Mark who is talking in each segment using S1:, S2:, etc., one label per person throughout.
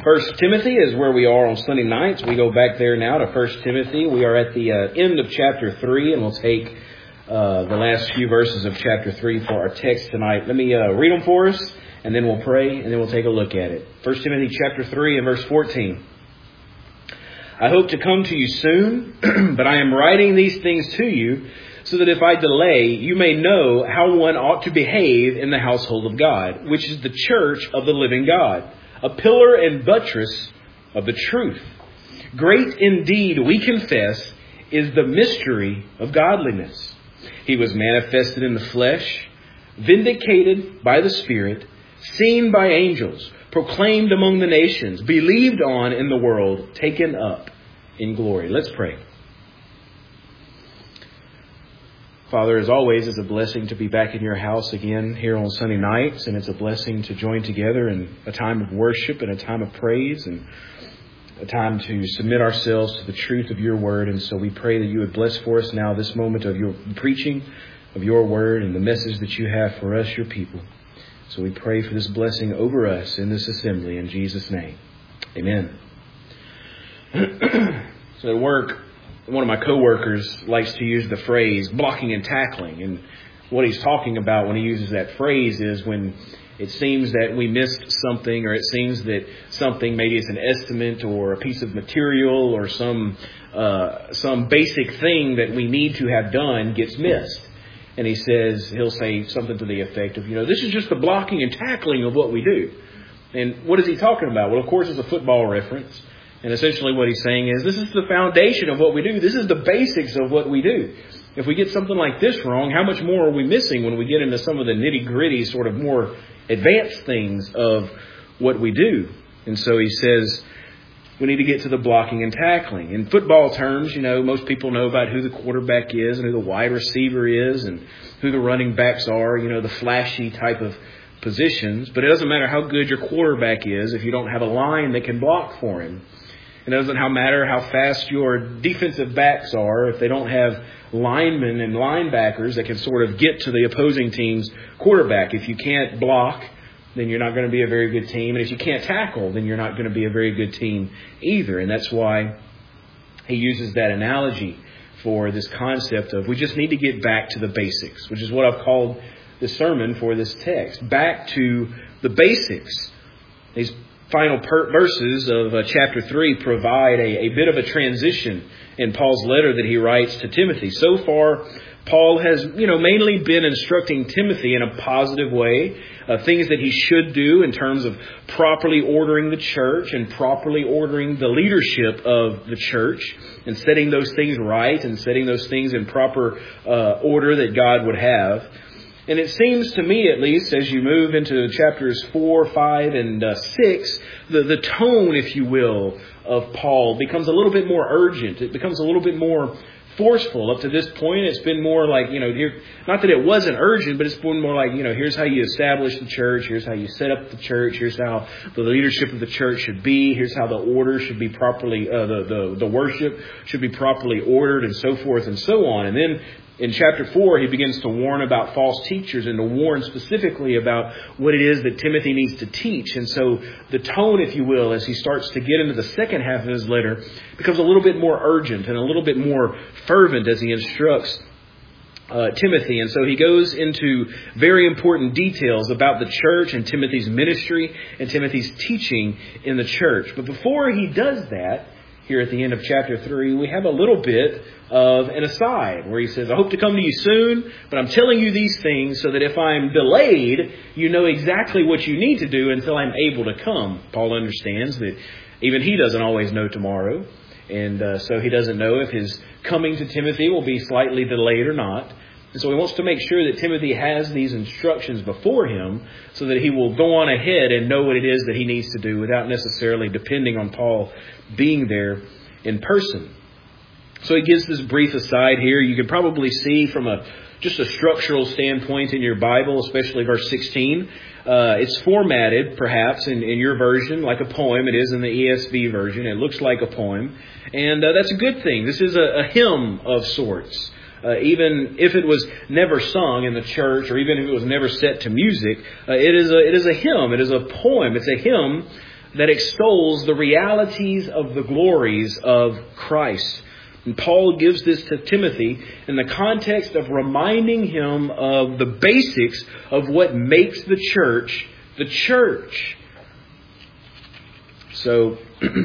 S1: First Timothy is where we are on Sunday nights. We go back there now to First Timothy. We are at the end of chapter 3, and we'll take the last few verses of chapter 3 for our text tonight. Let me read them for us, and then we'll pray, and then we'll take a look at it. First Timothy chapter 3 and verse 14. I hope to come to you soon, but I am writing these things to you, so that if I delay, you may know how one ought to behave in the household of God, which is the church of the living God, a pillar and buttress of the truth. Great indeed, we confess, is the mystery of godliness. He was manifested in the flesh, vindicated by the Spirit, seen by angels, proclaimed among the nations, believed on in the world, taken up in glory. Let's pray. Father, as always, it's a blessing to be back in your house again here on Sunday nights, and it's a blessing to join together in a time of worship and a time of praise and a time to submit ourselves to the truth of your word. And so we pray that you would bless for us now this moment of your preaching of your word and the message that you have for us, your people. So we pray for this blessing over us in this assembly in Jesus' name. Amen. So at work, one of my coworkers likes to use the phrase blocking and tackling. And what he's talking about when he uses that phrase is when it seems that we missed something, or it seems that something, maybe it's an estimate or a piece of material or some basic thing that we need to have done gets missed. And he'll say something to the effect of, this is just the blocking and tackling of what we do. And what is he talking about? Well, of course, it's a football reference. And essentially what he's saying is, this is the foundation of what we do. This is the basics of what we do. If we get something like this wrong, how much more are we missing when we get into some of the nitty-gritty, sort of more advanced things of what we do? And so he says, we need to get to the blocking and tackling. In football terms, most people know about who the quarterback is and who the wide receiver is and who the running backs are, the flashy type of positions. But it doesn't matter how good your quarterback is if you don't have a line that can block for him. It doesn't matter how fast your defensive backs are if they don't have linemen and linebackers that can sort of get to the opposing team's quarterback. If you can't block, then you're not going to be a very good team. And if you can't tackle, then you're not going to be a very good team either. And that's why he uses that analogy for this concept of we just need to get back to the basics, which is what I've called the sermon for this text. Back to the basics. These final verses of chapter 3 provide a bit of a transition in Paul's letter that he writes to Timothy. So far, Paul has, mainly been instructing Timothy in a positive way, things that he should do in terms of properly ordering the church and properly ordering the leadership of the church and setting those things right and setting those things in proper order that God would have. And it seems to me, at least, as you move into chapters 4, 5, and 6, the tone, if you will, of Paul becomes a little bit more urgent. It becomes a little bit more forceful. Up to this point, it's been more like, not that it wasn't urgent, but it's been more like, here's how you establish the church. Here's how you set up the church. Here's how the leadership of the church should be. Here's how the order should be properly, the worship should be properly ordered, and so forth and so on. And then in chapter 4, he begins to warn about false teachers and to warn specifically about what it is that Timothy needs to teach. And so the tone, if you will, as he starts to get into the second half of his letter, becomes a little bit more urgent and a little bit more fervent as he instructs Timothy. And so he goes into very important details about the church and Timothy's ministry and Timothy's teaching in the church. But before he does that, here at the end of chapter 3, we have a little bit of an aside where he says, I hope to come to you soon, but I'm telling you these things so that if I'm delayed, you know exactly what you need to do until I'm able to come. Paul understands that even he doesn't always know tomorrow. And so he doesn't know if his coming to Timothy will be slightly delayed or not. And so he wants to make sure that Timothy has these instructions before him so that he will go on ahead and know what it is that he needs to do without necessarily depending on Paul being there in person. So he gives this brief aside here. You can probably see from just a structural standpoint in your Bible, especially verse 16. It's formatted, perhaps, in your version like a poem. It is in the ESV version. It looks like a poem. And that's a good thing. This is a hymn of sorts. Even if it was never sung in the church, or even if it was never set to music, it is a hymn. It is a poem. It's a hymn that extols the realities of the glories of Christ. And Paul gives this to Timothy in the context of reminding him of the basics of what makes the church the church. So,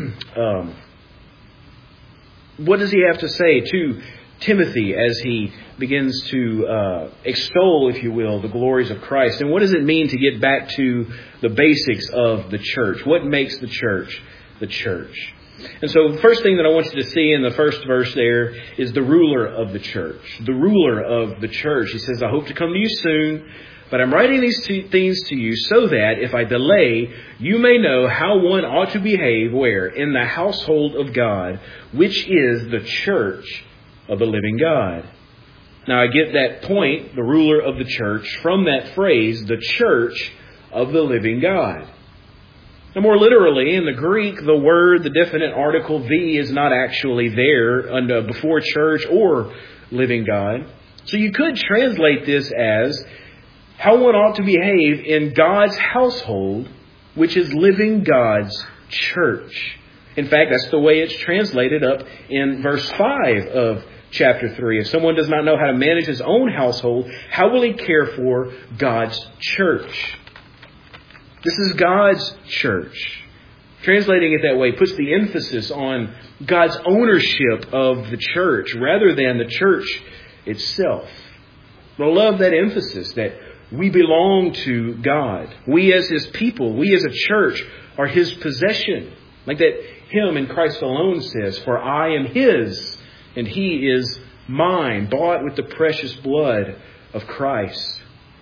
S1: what does he have to say to Timothy as he begins to extol, if you will, the glories of Christ? And what does it mean to get back to the basics of the church? What makes the church the church? And so the first thing that I want you to see in the first verse there is the ruler of the church. The ruler of the church. He says, I hope to come to you soon, but I'm writing these two things to you so that if I delay, you may know how one ought to behave where? In the household of God, which is the church of the living God. Now I get that point, the ruler of the church, from that phrase, the church of the living God. Now more literally, in the Greek, the word, the definite article, the, is not actually there before church or living God. So you could translate this as how one ought to behave in God's household, which is living God's church. In fact, that's the way it's translated up in verse 5 of chapter 3. If someone does not know how to manage his own household, how will he care for God's church? This is God's church. Translating it that way puts the emphasis on God's ownership of the church rather than the church itself. But I love that emphasis that we belong to God. We as His people, we as a church are His possession. Like that hymn in Christ alone says, for I am His and He is mine, bought with the precious blood of Christ.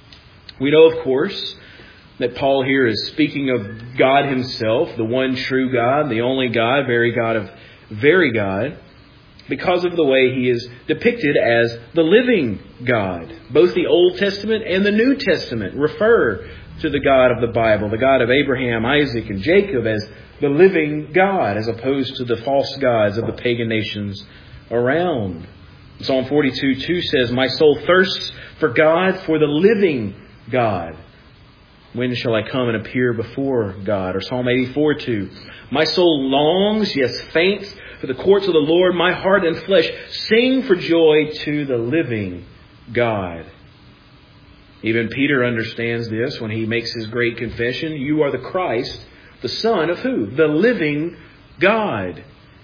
S1: We know, of course, that Paul here is speaking of God Himself, the one true God, the only God, very God of very God, because of the way He is depicted as the living God. Both the Old Testament and the New Testament refer to the God of the Bible, the God of Abraham, Isaac, and Jacob, as the living God, as opposed to the false gods of the pagan nations around. Psalm 42:2 says, my soul thirsts for God, for the living God. When shall I come and appear before God? Or Psalm 84:2. My soul longs, yes, faints, for the courts of the Lord. My heart and flesh sing for joy to the living God. Even Peter understands this when he makes his great confession. You are the Christ, the Son of who? The living God.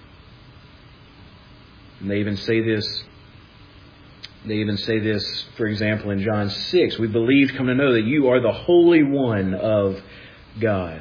S1: And they even say this. For example, in John 6, we believe, come to know that you are the Holy One of God.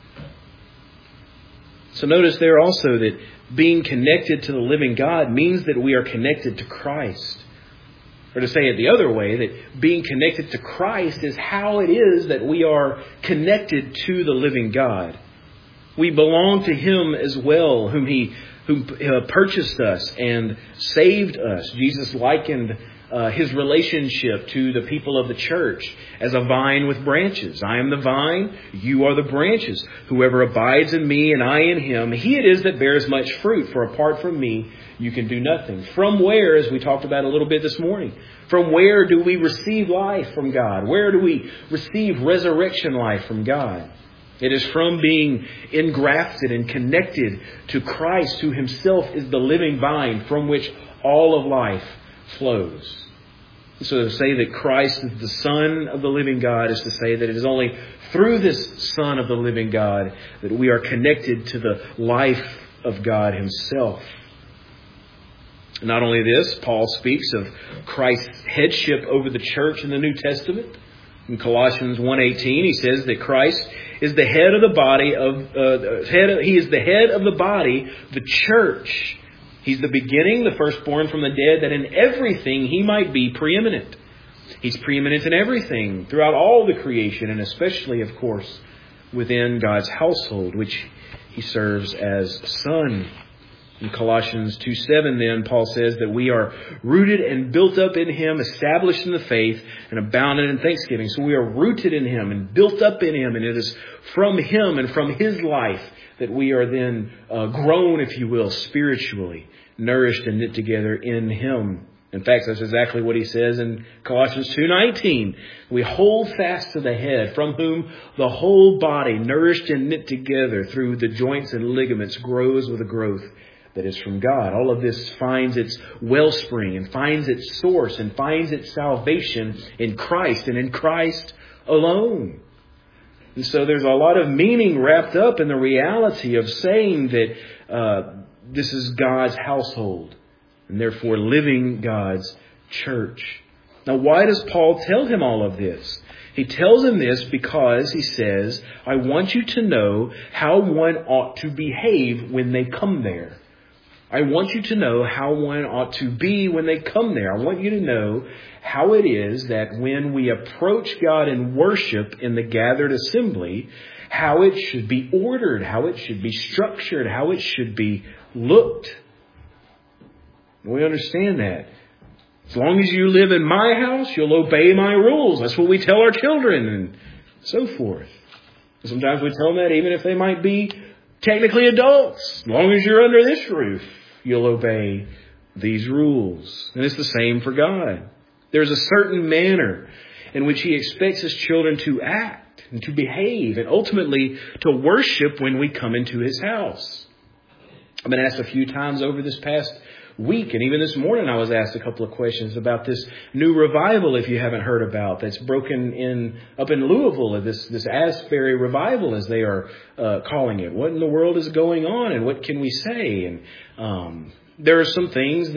S1: So notice there also that being connected to the living God means that we are connected to Christ. Or to say it the other way, that being connected to Christ is how it is that we are connected to the living God. We belong to Him as well, who purchased us and saved us. Jesus likened His relationship to the people of the church as a vine with branches. I am the vine, you are the branches. Whoever abides in me and I in him, he it is that bears much fruit. For apart from me, you can do nothing. From where, as we talked about a little bit this morning, from where do we receive life from God? Where do we receive resurrection life from God? It is from being engrafted and connected to Christ, who Himself is the living vine from which all of life flows. So to say that Christ is the Son of the living God is to say that it is only through this Son of the living God that we are connected to the life of God Himself. Not only this, Paul speaks of Christ's headship over the church in the New Testament. In Colossians 1:18, he says that Christ is the head of the body He is the head of the body, the church. He's the beginning, the firstborn from the dead, that in everything He might be preeminent. He's preeminent in everything, throughout all the creation, and especially, of course, within God's household, which He serves as Son. In Colossians 2:7 then, Paul says that we are rooted and built up in Him, established in the faith, and abounded in thanksgiving. So we are rooted in Him and built up in Him, and it is from Him and from His life that we are then grown, if you will, spiritually, nourished and knit together in Him. In fact, that's exactly what he says in Colossians 2:19. We hold fast to the head, from whom the whole body, nourished and knit together through the joints and ligaments, grows with a growth that is from God. All of this finds its wellspring and finds its source and finds its salvation in Christ and in Christ alone. And so there's a lot of meaning wrapped up in the reality of saying that this is God's household and therefore living God's church. Now, why does Paul tell him all of this? He tells him this because he says, I want you to know how one ought to behave when they come there. I want you to know how one ought to be when they come there. I want you to know how it is that when we approach God in worship in the gathered assembly, how it should be ordered, how it should be structured, how it should be looked. We understand that. As long as you live in my house, you'll obey my rules. That's what we tell our children and so forth. Sometimes we tell them that even if they might be technically adults. As long as you're under this roof, you'll obey these rules. And it's the same for God. There's a certain manner in which He expects His children to act and to behave and ultimately to worship when we come into His house. I've been asked a few times over this past week, and even this morning I was asked a couple of questions about this new revival, if you haven't heard about, that's broken up in Louisville, this Asbury revival, as they are calling it. What in the world is going on, and what can we say? And there are some things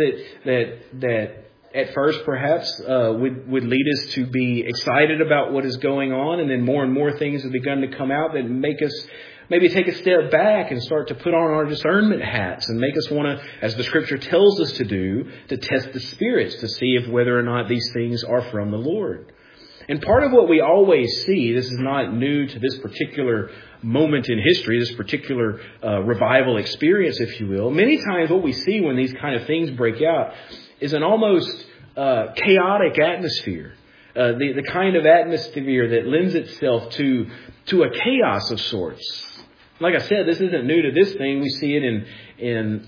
S1: that at first perhaps would lead us to be excited about what is going on, and then more and more things have begun to come out that make us maybe take a step back and start to put on our discernment hats and make us want to, as the Scripture tells us to do, to test the spirits to see if whether or not these things are from the Lord. And part of what we always see, this is not new to this particular moment in history, this particular revival experience, if you will. Many times what we see when these kind of things break out is an almost chaotic atmosphere. The kind of atmosphere that lends itself to a chaos of sorts. Like I said, this isn't new to this thing. We see it in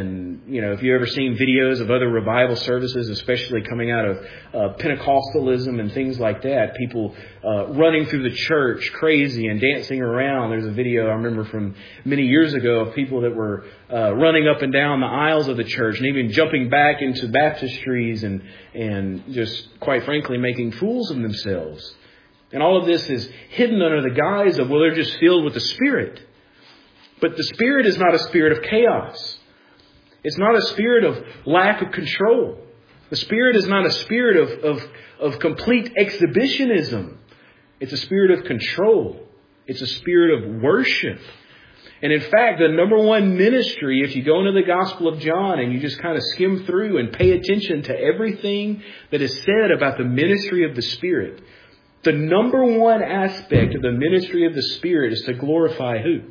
S1: if you've ever seen videos of other revival services, especially coming out of Pentecostalism and things like that. People running through the church crazy and dancing around. There's a video I remember from many years ago of people that were running up and down the aisles of the church and even jumping back into baptistries and just, quite frankly, making fools of themselves. And all of this is hidden under the guise of, well, they're just filled with the Spirit. But the Spirit is not a spirit of chaos. It's not a spirit of lack of control. The Spirit is not a spirit of complete exhibitionism. It's a spirit of control. It's a spirit of worship. And in fact, the number one ministry, if you go into the Gospel of John and you just kind of skim through and pay attention to everything that is said about the ministry of the Spirit, the number one aspect of the ministry of the Spirit is to glorify who?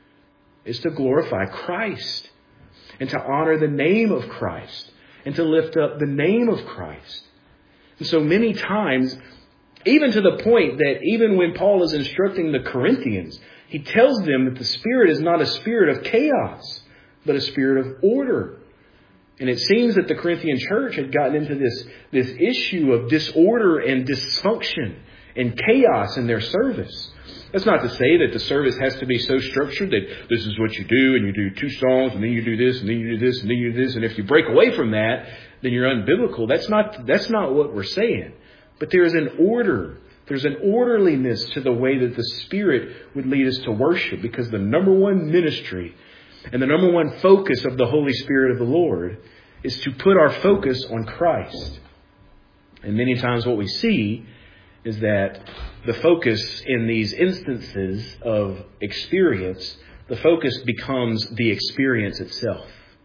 S1: Is to glorify Christ and to honor the name of Christ and to lift up the name of Christ. And so many times, even to the point that even when Paul is instructing the Corinthians, he tells them that the Spirit is not a spirit of chaos, but a spirit of order. And it seems that the Corinthian church had gotten into this issue of disorder and dysfunction and chaos in their service. That's not to say that the service has to be so structured that this is what you do, and you do 2 songs, and then you do this, and then you do this, and then you do this. And if you break away from that, then you're unbiblical. That's not what we're saying. But there is an order. There's an orderliness to the way that the Spirit would lead us to worship, because the number one ministry and the number one focus of the Holy Spirit of the Lord is to put our focus on Christ. And many times what we see is that the focus in these instances of experience, the focus becomes the experience itself.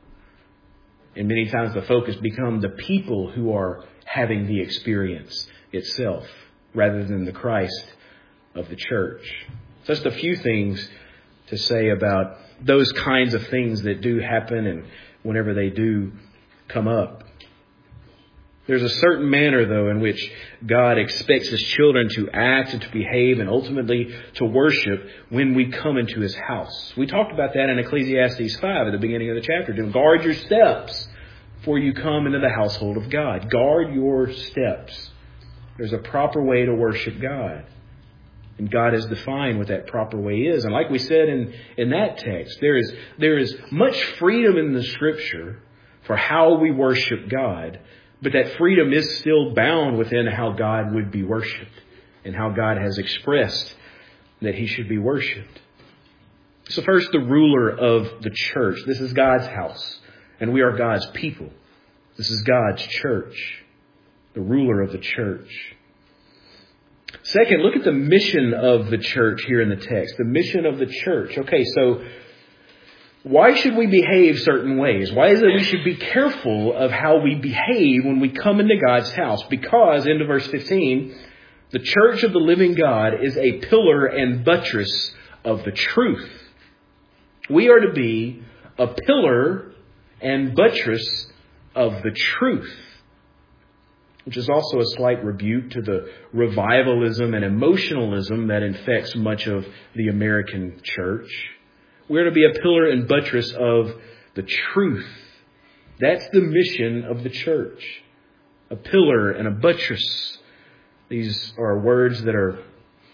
S1: And many times the focus becomes the people who are having the experience itself rather than the Christ of the church. Just a few things to say about those kinds of things that do happen and whenever they do come up. There's a certain manner, though, in which God expects His children to act and to behave and ultimately to worship when we come into His house. We talked about that in Ecclesiastes 5 at the beginning of the chapter. To guard your steps, before you come into the household of God. Guard your steps. There's a proper way to worship God. And God has defined what that proper way is. And like we said in that text, there is much freedom in the Scripture for how we worship God. But that freedom is still bound within how God would be worshipped and how God has expressed that He should be worshipped. So first, the ruler of the church. This is God's house, and we are God's people. This is God's church, the ruler of the church. Second, look at the mission of the church here in the text. The mission of the church. Okay, so why should we behave certain ways? Why is it we should be careful of how we behave when we come into God's house? Because, into verse 15, the church of the living God is a pillar and buttress of the truth. We are to be a pillar and buttress of the truth, which is also a slight rebuke to the revivalism and emotionalism that infects much of the American church. We're to be a pillar and buttress of the truth. That's the mission of the church. A pillar and a buttress. These are words that are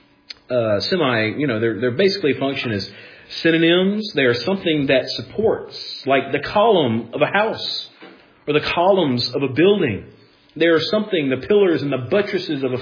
S1: they're basically function as synonyms. They are something that supports, like the column of a house or the columns of a building. They are something, the pillars and the buttresses of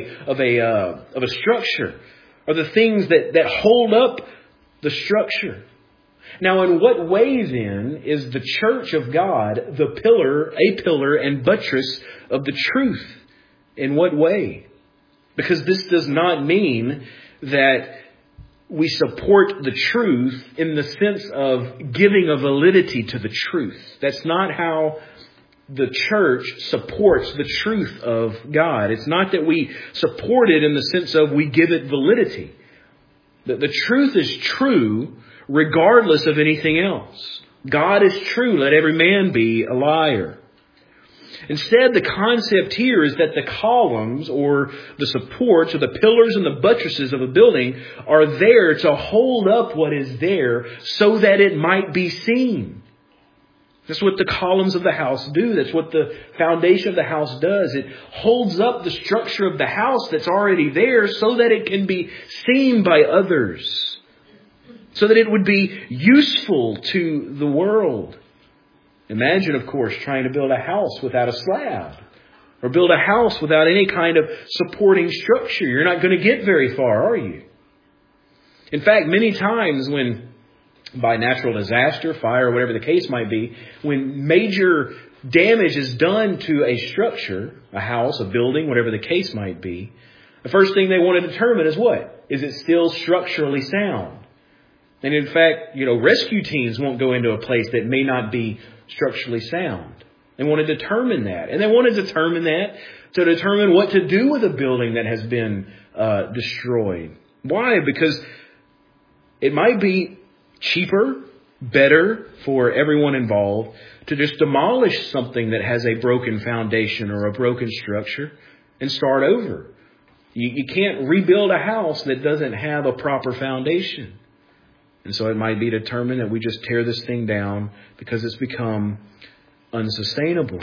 S1: a structure are the things that hold up the structure. Now, in what way then is the church of God a pillar and buttress of the truth? In what way? Because this does not mean that we support the truth in the sense of giving a validity to the truth. That's not how the church supports the truth of God. It's not that we support it in the sense of we give it validity. The truth is true regardless of anything else. God is true. Let every man be a liar. Instead, the concept here is that the columns or the supports or the pillars and the buttresses of a building are there to hold up what is there so that it might be seen. That's what the columns of the house do. That's what the foundation of the house does. It holds up the structure of the house that's already there so that it can be seen by others. So that it would be useful to the world. Imagine, of course, trying to build a house without a slab. Or build a house without any kind of supporting structure. You're not going to get very far, are you? In fact, many times when, by natural disaster, fire, whatever the case might be, when major damage is done to a structure, a house, a building, whatever the case might be, the first thing they want to determine is what? Is it still structurally sound? And in fact, rescue teams won't go into a place that may not be structurally sound. They want to determine that. And they want to determine that to determine what to do with a building that has been destroyed. Why? Because it might be cheaper, better for everyone involved to just demolish something that has a broken foundation or a broken structure and start over. You can't rebuild a house that doesn't have a proper foundation. And so it might be determined that we just tear this thing down because it's become unsustainable.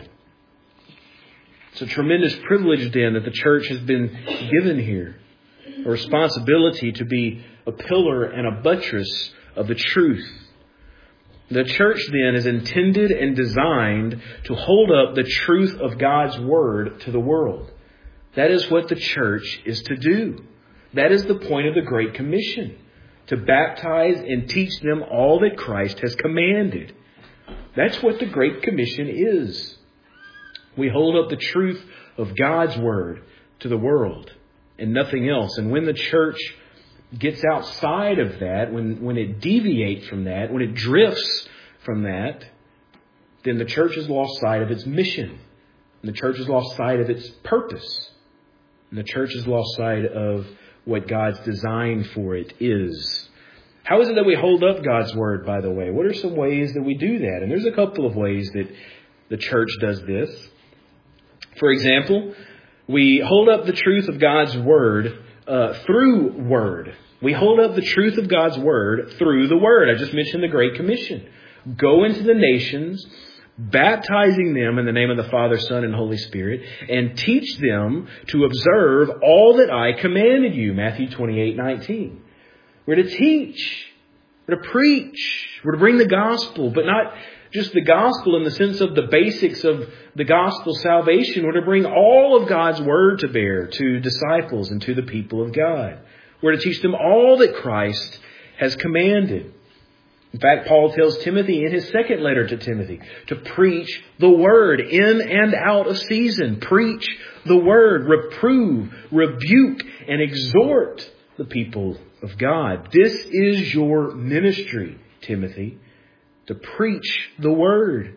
S1: It's a tremendous privilege then that the church has been given here. A responsibility to be a pillar and a buttress of the truth. The church then is intended and designed to hold up the truth of God's Word to the world. That is what the church is to do. That is the point of the Great Commission. To baptize and teach them all that Christ has commanded. That's what the Great Commission is. We hold up the truth of God's Word to the world and nothing else. And when the church gets outside of that, when it deviates from that, when it drifts from that, then the church has lost sight of its mission. And the church has lost sight of its purpose. And the church has lost sight of what God's design for it is. How is it that we hold up God's Word, by the way? What are some ways that we do that? And there's a couple of ways that the church does this. For example, we hold up the truth of God's Word through Word. We hold up the truth of God's Word through the Word. I just mentioned the Great Commission. Go into the nations, baptizing them in the name of the Father, Son, and Holy Spirit, and teach them to observe all that I commanded you. Matthew 28:19. We're to teach. We're to preach. We're to bring the gospel, but not just the gospel in the sense of the basics of the gospel salvation. We're to bring all of God's word to bear to disciples and to the people of God. We're to teach them all that Christ has commanded. In fact, Paul tells Timothy in his second letter to Timothy to preach the word in and out of season. Preach the word, reprove, rebuke, and exhort the people of God. This is your ministry, Timothy, to preach the word.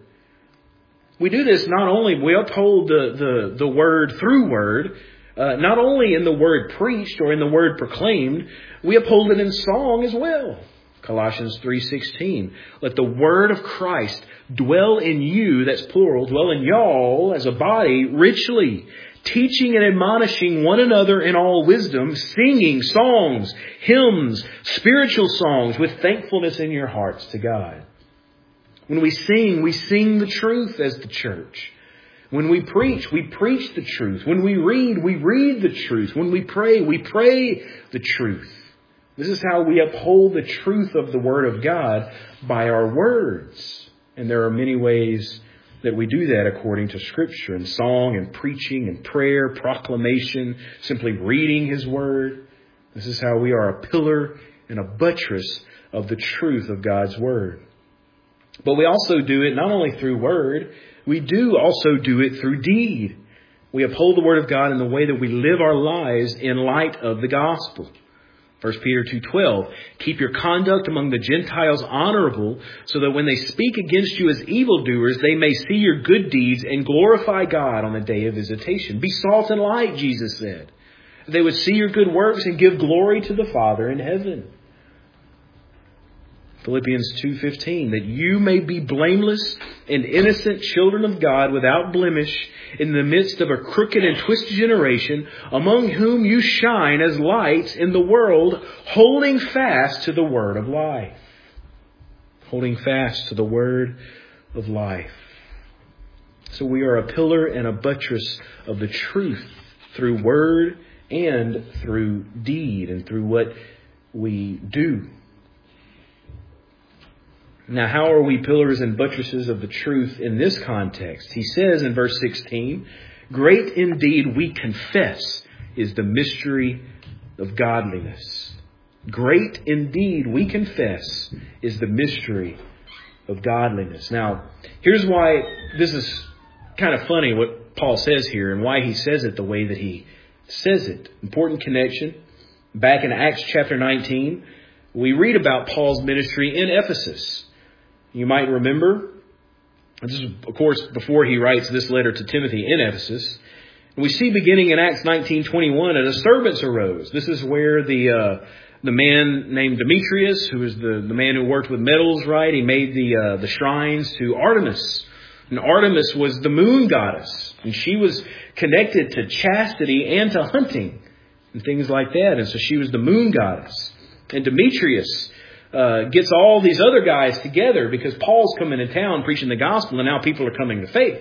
S1: We do this not only, we uphold the word through word, not only in the word preached or in the word proclaimed, we uphold it in song as well. Colossians 3:16. Let the word of Christ dwell in you, that's plural, dwell in y'all as a body richly, teaching and admonishing one another in all wisdom, singing songs, hymns, spiritual songs with thankfulness in your hearts to God. When we sing the truth as the church. When we preach the truth. When we read the truth. When we pray the truth. This is how we uphold the truth of the Word of God, by our words. And there are many ways that we do that according to Scripture, in song and preaching and prayer, proclamation, simply reading His Word. This is how we are a pillar and a buttress of the truth of God's Word. But we also do it not only through word, we do also do it through deed. We uphold the Word of God in the way that we live our lives in light of the gospel. 1 Peter 2:12, keep your conduct among the Gentiles honorable, so that when they speak against you as evildoers, they may see your good deeds and glorify God on the day of visitation. Be salt and light, Jesus said. They would see your good works and give glory to the Father in heaven. Philippians 2:15, that you may be blameless and innocent children of God without blemish in the midst of a crooked and twisted generation, among whom you shine as lights in the world, holding fast to the word of life. Holding fast to the word of life. So we are a pillar and a buttress of the truth through word and through deed and through what we do. Now, how are we pillars and buttresses of the truth in this context? He says in verse 16, great indeed we confess is the mystery of godliness. Great indeed we confess is the mystery of godliness. Now, here's why this is kind of funny what Paul says here and why he says it the way that he says it. Important connection. Back in Acts chapter 19, we read about Paul's ministry in Ephesus. You might remember, this is, of course, before he writes this letter to Timothy in Ephesus. And we see beginning in Acts 19:21, a disturbance arose. This is where the man named Demetrius, who was the man who worked with metals, right? He made the shrines to Artemis. And Artemis was the moon goddess. And she was connected to chastity and to hunting and things like that. And so she was the moon goddess. And Demetrius gets all these other guys together because Paul's coming to town preaching the gospel, and now people are coming to faith.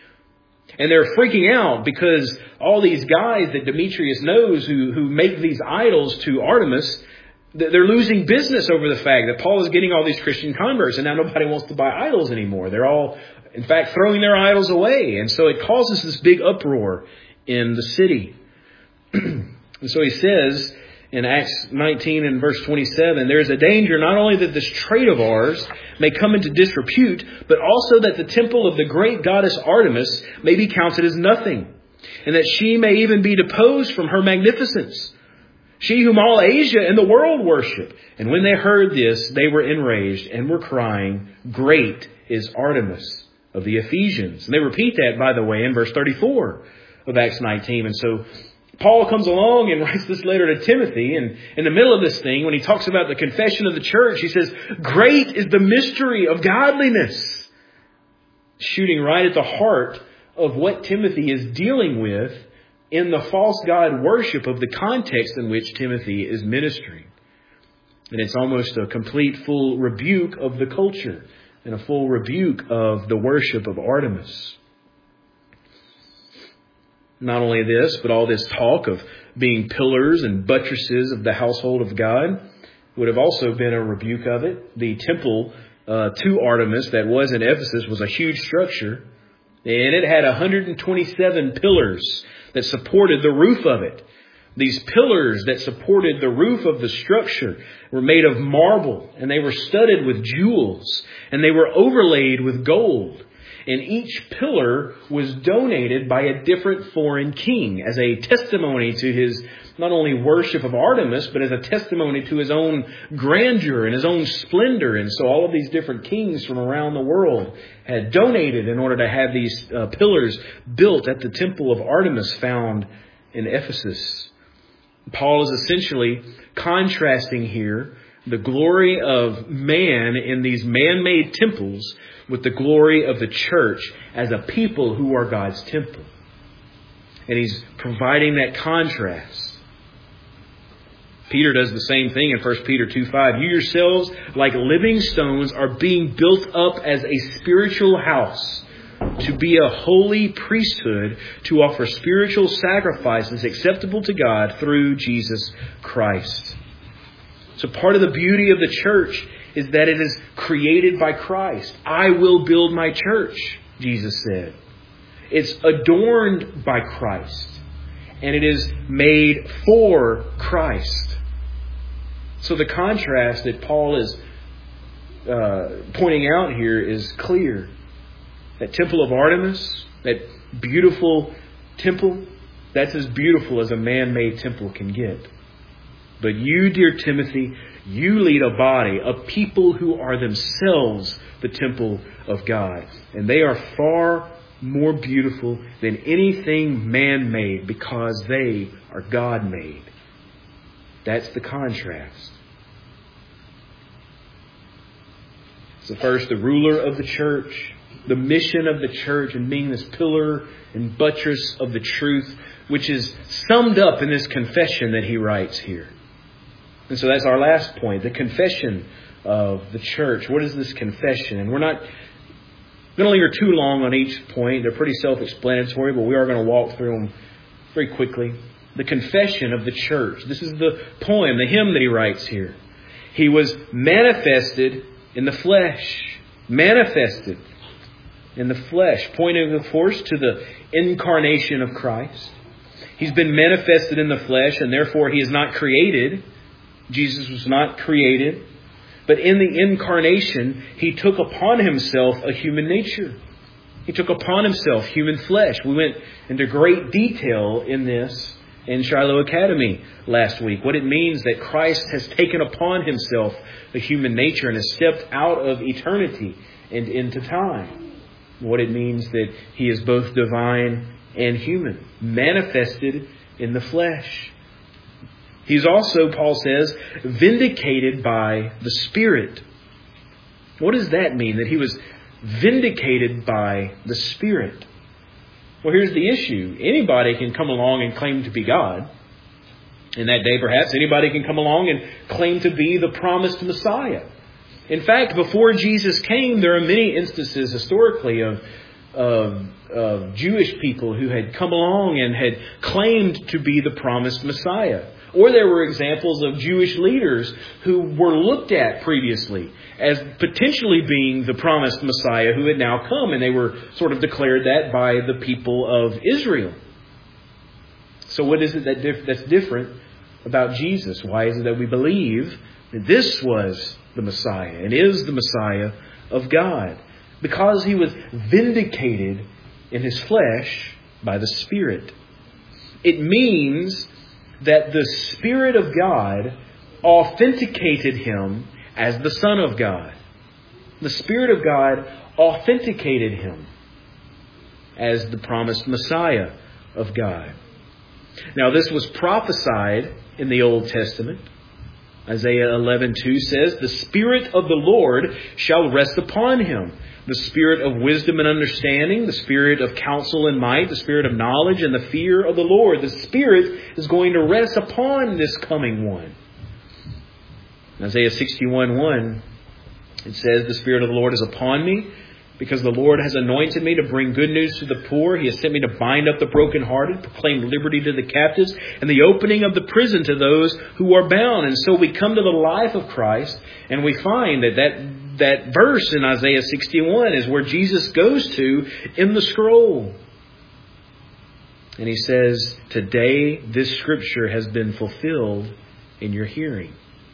S1: And they're freaking out because all these guys that Demetrius knows who make these idols to Artemis, they're losing business over the fact that Paul is getting all these Christian converts, and now nobody wants to buy idols anymore. They're all, in fact, throwing their idols away. And so it causes this big uproar in the city. And so he says in Acts 19 and verse 27, there is a danger not only that this trade of ours may come into disrepute, but also that the temple of the great goddess Artemis may be counted as nothing, and that she may even be deposed from her magnificence, she whom all Asia and the world worship. And when they heard this, they were enraged and were crying, great is Artemis of the Ephesians. And they repeat that, by the way, in verse 34 of Acts 19. And so Paul comes along and writes this letter to Timothy, and in the middle of this thing, when he talks about the confession of the church, he says, great is the mystery of godliness. Shooting right at the heart of what Timothy is dealing with in the false god worship of the context in which Timothy is ministering. And it's almost a complete, full rebuke of the culture and a full rebuke of the worship of Artemis. Not only this, but all this talk of being pillars and buttresses of the household of God would have also been a rebuke of it. The temple to Artemis that was in Ephesus was a huge structure, and it had 127 pillars that supported the roof of it. These pillars that supported the roof of the structure were made of marble, and they were studded with jewels, and they were overlaid with gold. And each pillar was donated by a different foreign king as a testimony to his not only worship of Artemis, but as a testimony to his own grandeur and his own splendor. And so all of these different kings from around the world had donated in order to have these pillars built at the temple of Artemis found in Ephesus. Paul is essentially contrasting here the glory of man in these man-made temples with the glory of the church as a people who are God's temple. And he's providing that contrast. Peter does the same thing in 1 Peter 2:5. You yourselves, like living stones, are being built up as a spiritual house to be a holy priesthood, to offer spiritual sacrifices acceptable to God through Jesus Christ. So part of the beauty of the church is that it is created by Christ. I will build my church, Jesus said. It's adorned by Christ, and it is made for Christ. So the contrast that Paul is pointing out here is clear. That temple of Artemis, that beautiful temple, that's as beautiful as a man-made temple can get. But you, dear Timothy, you lead a body of people who are themselves the temple of God. And they are far more beautiful than anything man-made because they are God-made. That's the contrast. So first, the ruler of the church, the mission of the church, and being this pillar and buttress of the truth, which is summed up in this confession that he writes here. And so that's our last point, the confession of the church. What is this confession? And we're not going to linger too long on each point. They're pretty self-explanatory, but we are going to walk through them very quickly. The confession of the church. This is the poem, the hymn that he writes here. He was manifested in the flesh. Manifested in the flesh. Pointing, of course, to the incarnation of Christ. He's been manifested in the flesh, and therefore he is not created. Jesus was not created. But in the incarnation, he took upon himself a human nature. He took upon himself human flesh. We went into great detail in this in Shiloh Academy last week. What it means that Christ has taken upon himself a human nature and has stepped out of eternity and into time. What it means that he is both divine and human, manifested in the flesh. He's also, Paul says, vindicated by the Spirit. What does that mean, that he was vindicated by the Spirit? Well, here's the issue. Anybody can come along and claim to be God. In that day, perhaps, anybody can come along and claim to be the promised Messiah. In fact, before Jesus came, there are many instances historically of Jewish people who had come along and had claimed to be the promised Messiah. Or there were examples of Jewish leaders who were looked at previously as potentially being the promised Messiah who had now come. And they were sort of declared that by the people of Israel. So what is it that's different about Jesus? Why is it that we believe that this was the Messiah and is the Messiah of God? Because he was vindicated in his flesh by the Spirit. It means that the Spirit of God authenticated him as the Son of God. The Spirit of God authenticated him as the promised Messiah of God. Now, this was prophesied in the Old Testament. Isaiah 11:2 says, "The Spirit of the Lord shall rest upon him. The Spirit of wisdom and understanding, the Spirit of counsel and might, the Spirit of knowledge and the fear of the Lord." The Spirit is going to rest upon this coming one. Isaiah 61:1 It says, the Spirit of the Lord is upon me, because the Lord has anointed me to bring good news to the poor. He has sent me to bind up the brokenhearted, proclaim liberty to the captives, and the opening of the prison to those who are bound. And so we come to the life of Christ, and we find that verse in Isaiah 61 is where Jesus goes to in the scroll. And He says, today this Scripture has been fulfilled in your hearing.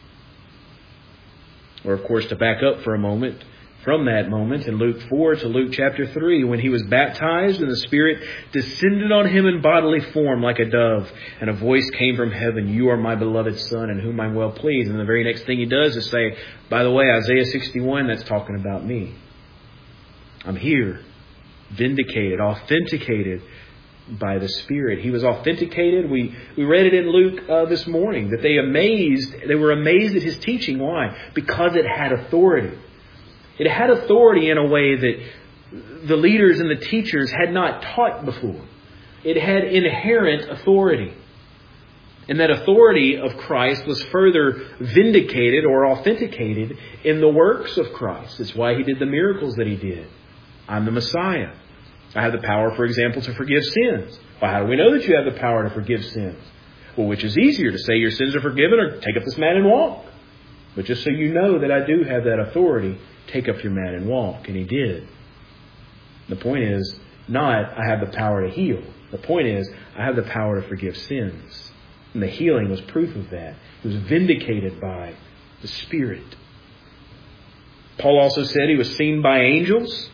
S1: Or, of course, to back up for a moment, from that moment in Luke 4 to Luke chapter 3, when He was baptized and the Spirit descended on Him in bodily form like a dove, and a voice came from heaven, you are my beloved Son, in whom I'm well pleased. And the very next thing He does is say, by the way, Isaiah 61, that's talking about me. I'm here, vindicated, authenticated by the Spirit. He was authenticated. We read it in Luke this morning, that they were amazed at His teaching. Why? Because it had authority. It had authority in a way that the leaders and the teachers had not taught before. It had inherent authority. And that authority of Christ was further vindicated or authenticated in the works of Christ. It's why He did the miracles that He did. I'm the Messiah. I have the power, for example, to forgive sins. Well, how do we know that you have the power to forgive sins? Well, which is easier, to say your sins are forgiven or take up this mat and walk? But just so you know that I do have that authority, take up your mat and walk. And He did. The point is not, I have the power to heal. The point is, I have the power to forgive sins. And the healing was proof of that. It was vindicated by the Spirit. Paul also said He was seen by angels.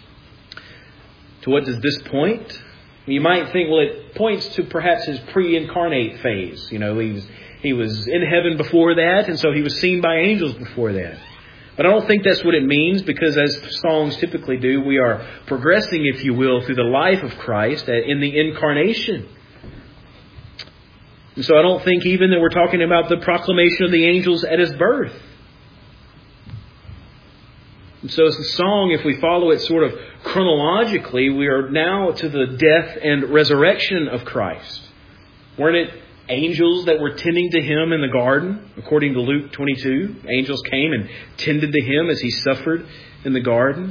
S1: To what does this point? You might think, well, it points to perhaps His pre-incarnate phase. You know, He was in heaven before that, and so He was seen by angels before that. But I don't think that's what it means, because as songs typically do, we are progressing, if you will, through the life of Christ in the incarnation. And so I don't think even that we're talking about the proclamation of the angels at His birth. And so as the song, if we follow it sort of chronologically, we are now to the death and resurrection of Christ. Weren't it angels that were tending to Him in the garden? According to Luke 22, angels came and tended to Him as He suffered in the garden.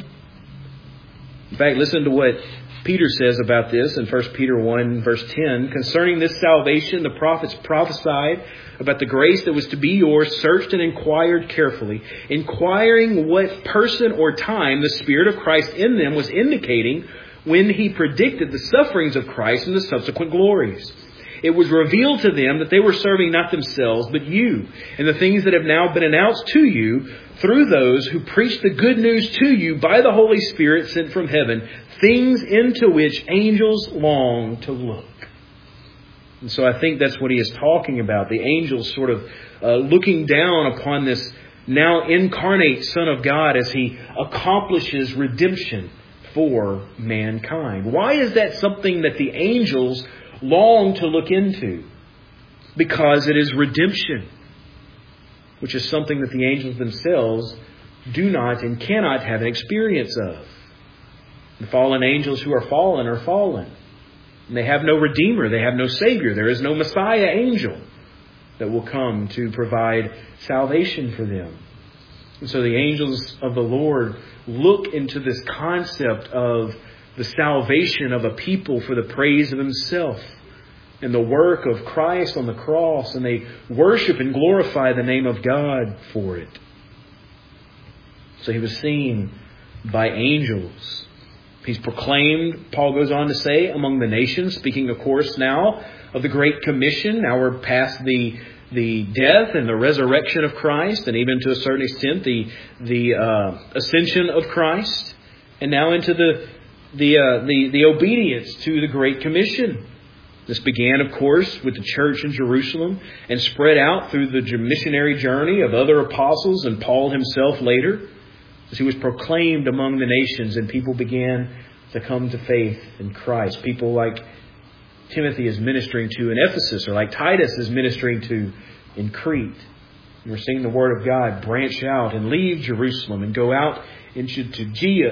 S1: In fact, listen to what Peter says about this in 1 Peter 1 verse 10. Concerning this salvation, the prophets prophesied about the grace that was to be yours, searched and inquired carefully, inquiring what person or time the Spirit of Christ in them was indicating when He predicted the sufferings of Christ and the subsequent glories. It was revealed to them that they were serving not themselves, but you, and the things that have now been announced to you through those who preach the good news to you by the Holy Spirit sent from heaven, things into which angels long to look. And so I think that's what he is talking about. The angels sort of looking down upon this now incarnate Son of God as He accomplishes redemption for mankind. Why is that something that the angels long to look into? Because it is redemption, which is something that the angels themselves do not and cannot have an experience of. The fallen angels who are fallen are fallen. And they have no Redeemer. They have no Savior. There is no Messiah angel that will come to provide salvation for them. And so the angels of the Lord look into this concept of the salvation of a people for the praise of Himself and the work of Christ on the cross, and they worship and glorify the name of God for it. So He was seen by angels. He's proclaimed, Paul goes on to say, among the nations, speaking of course now of the Great Commission. Now we're past the death and the resurrection of Christ, and even to a certain extent the ascension of Christ, and now into the obedience to the Great Commission. This began, of course, with the church in Jerusalem and spread out through the missionary journey of other apostles and Paul himself later, as he was proclaimed among the nations and people began to come to faith in Christ. People like Timothy is ministering to in Ephesus, or like Titus is ministering to in Crete. And we're seeing the Word of God branch out and leave Jerusalem and go out into Judea,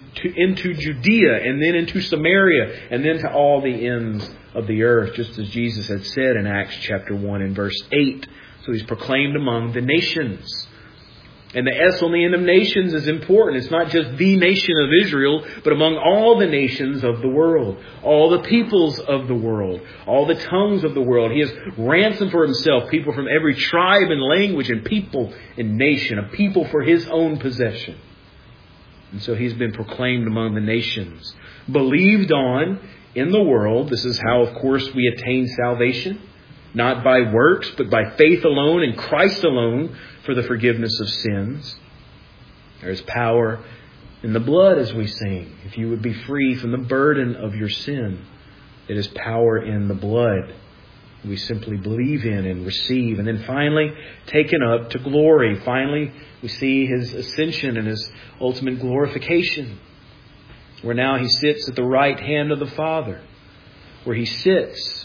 S1: and then into Samaria, and then to all the ends of the earth, just as Jesus had said in Acts chapter 1 and verse 8. So He's proclaimed among the nations. And the S on the end of nations is important. It's not just the nation of Israel, but among all the nations of the world, all the peoples of the world, all the tongues of the world. He has ransomed for himself people from every tribe and language and people and nation, a people for his own possession. And so he's been proclaimed among the nations, believed on in the world. This is how, of course, we attain salvation. Not by works, but by faith alone in Christ alone for the forgiveness of sins. There is power in the blood, as we sing. If you would be free from the burden of your sin, it is power in the blood. We simply believe in and receive. And then finally, taken up to glory. Finally, we see his ascension and his ultimate glorification, where now he sits at the right hand of the Father, where he sits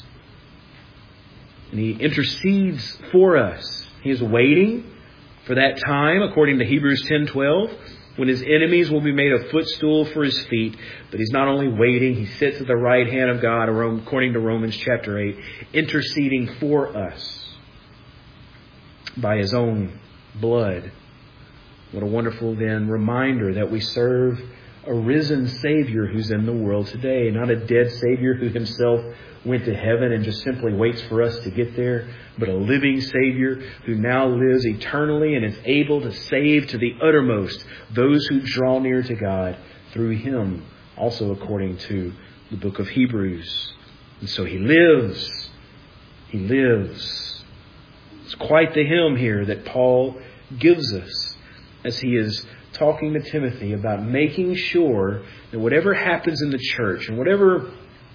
S1: and he intercedes for us. He is waiting for that time, according to Hebrews 10:12, when his enemies will be made a footstool for his feet. But he's not only waiting, he sits at the right hand of God, according to Romans chapter 8, interceding for us by his own blood. What a wonderful, then, reminder that we serve a risen Savior who's in the world today, not a dead Savior who himself went to heaven and just simply waits for us to get there, but a living Savior who now lives eternally and is able to save to the uttermost those who draw near to God through him, also according to the book of Hebrews. And so he lives. He lives. It's quite the hymn here that Paul gives us as he is talking to Timothy about making sure that whatever happens in the church and whatever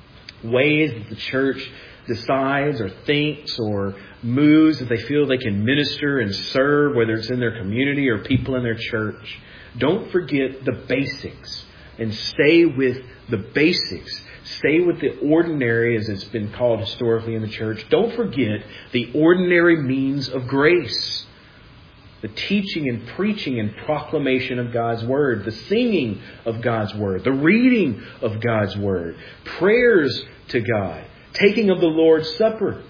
S1: ways that the church decides or thinks or moves that they feel they can minister and serve, whether it's in their community or people in their church, don't forget the basics and stay with the basics. Stay with the ordinary, as it's been called historically in the church. Don't forget the ordinary means of grace. The teaching and preaching and proclamation of God's Word. The singing of God's Word. The reading of God's Word. Prayers to God. Taking of the Lord's Supper.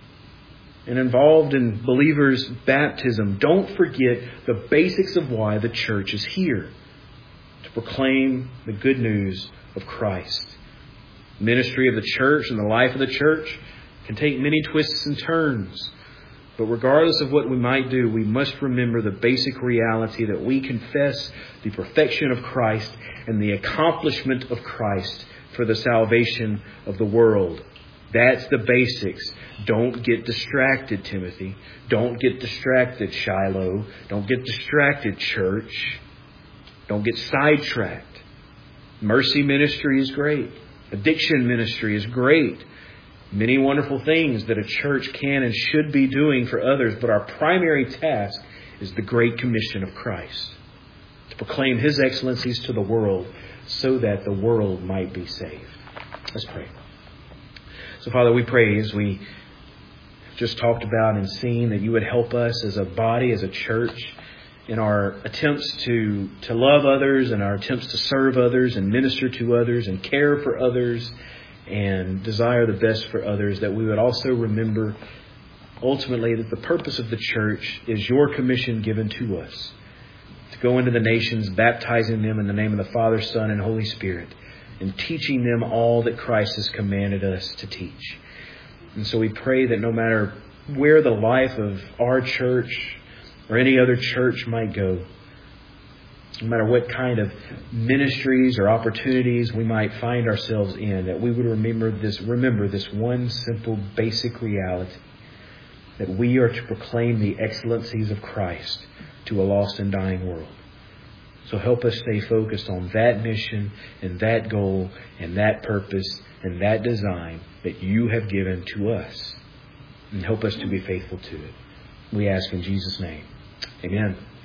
S1: And involved in believers' baptism. Don't forget the basics of why the church is here. To proclaim the good news of Christ. Ministry of the church and the life of the church can take many twists and turns. But regardless of what we might do, we must remember the basic reality that we confess the perfection of Christ and the accomplishment of Christ for the salvation of the world. That's the basics. Don't get distracted, Timothy. Don't get distracted, Shiloh. Don't get distracted, church. Don't get sidetracked. Mercy ministry is great. Addiction ministry is great. Many wonderful things that a church can and should be doing for others. But our primary task is the Great Commission of Christ. To proclaim His excellencies to the world so that the world might be saved. Let's pray. So, Father, we pray as we just talked about and seen that You would help us as a body, as a church, in our attempts to love others and our attempts to serve others and minister to others and care for others and desire the best for others, that we would also remember ultimately that the purpose of the church is Your commission given to us. To go into the nations, baptizing them in the name of the Father, Son, and Holy Spirit, and teaching them all that Christ has commanded us to teach. And so we pray that no matter where the life of our church or any other church might go, no matter what kind of ministries or opportunities we might find ourselves in, that we would remember this one simple basic reality, that we are to proclaim the excellencies of Christ to a lost and dying world. So help us stay focused on that mission and that goal and that purpose and that design that You have given to us. And help us to be faithful to it. We ask in Jesus' name. Amen.